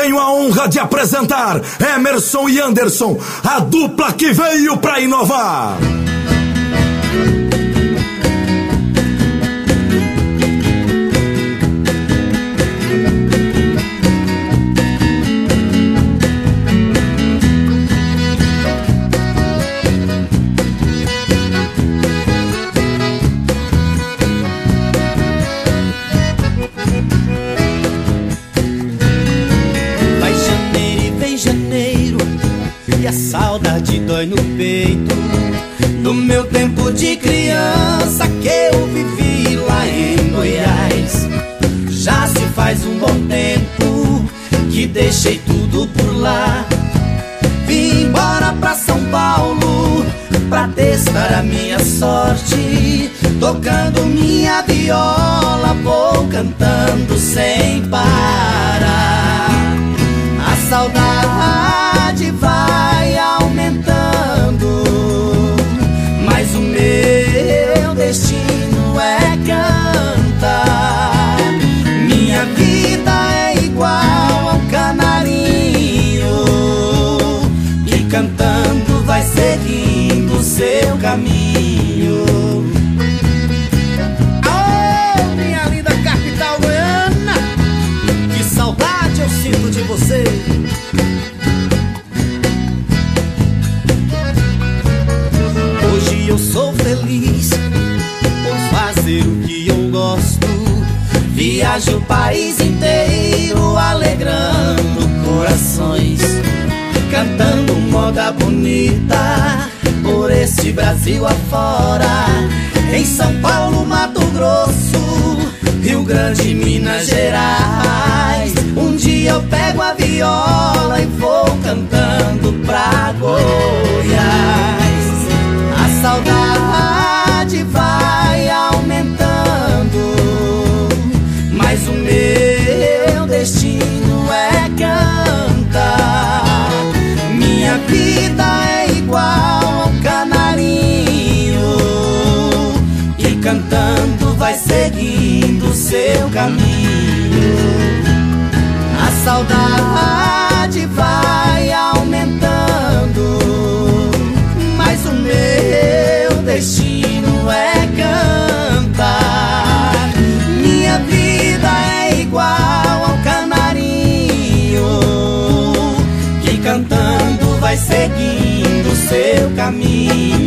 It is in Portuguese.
tenho a honra de apresentar Emerson e Anderson, a dupla que veio pra inovar. E a saudade dói no peito do meu tempo de criança que eu vivi lá em Goiás. Já se faz um bom tempo que deixei tudo por lá. Vim embora pra São Paulo pra testar a minha sorte. Tocando minha viola, vou cantando sem parar. A saudade vai aumentando, mas o meu destino é cantar. Minha vida é igual ao canarinho que cantando vai seguindo o seu caminho. Oh, minha linda capital goiana, que saudade eu sinto de você. Hoje eu sou feliz por fazer o que eu gosto. Viajo o país inteiro alegrando corações, cantando moda bonita por esse Brasil afora. Em São Paulo, Mato Grosso, Rio Grande, Minas Gerais. Um dia eu pego a viola e vou cantando pra Goiás. A saudade vai aumentando, mas o meu destino é cantar. Minha vida é igual ao canarinho que cantando vai seguindo o seu caminho. A saudade vai aumentando, mas o meu destino é cantar. Minha vida é igual ao canarinho que cantando vai seguindo o seu caminho.